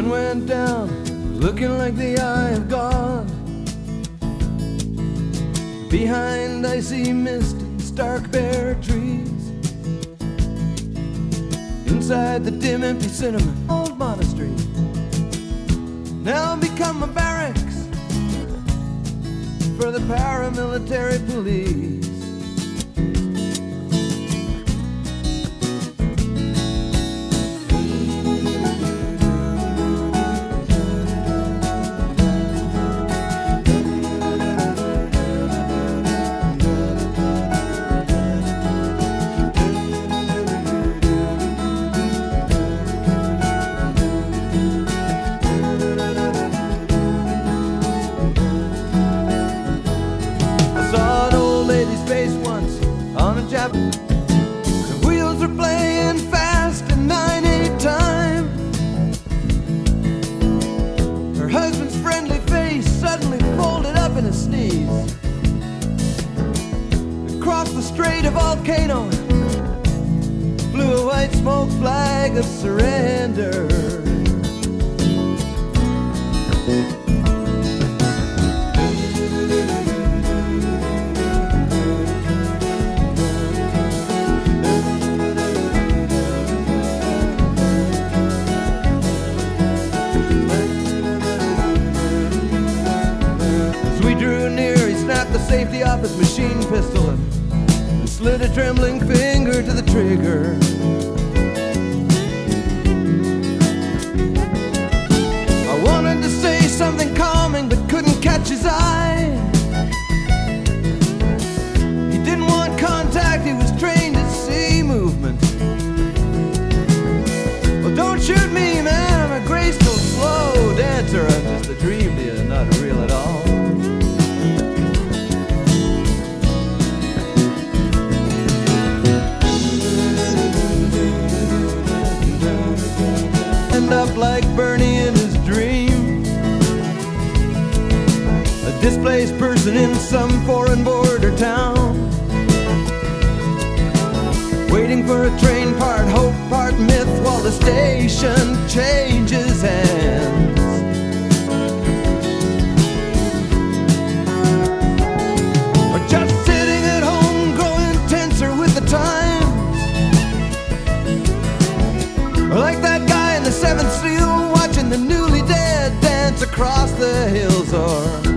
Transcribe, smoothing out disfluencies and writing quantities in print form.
sun went down, looking like the eye of God. Behind icy mist and stark bare trees, inside the dim empty cinnamon old monastery, now become a barracks for the paramilitary police. The wheels were playing fast in 9/8 time. Her husband's friendly face suddenly folded up in a sneeze. Across the Strait of Volcano flew a white smoke flag of surrender. The safety off his machine pistol and slid a trembling finger to the trigger. I wanted to say something calming but couldn't catch his eye. He didn't want contact, he was trained to see movement. Well, don't shoot me, man, I'm a graceful, slow dancer. I'm just a dream to you, not real at all. Up like Bernie in his dream, a displaced person in some foreign border town, waiting for a train, part hope, part myth, while the station changes hands. Or just sitting at home growing tenser with the times, or like that guy in the Seventh Seal watching the newly dead dance across the hills. Or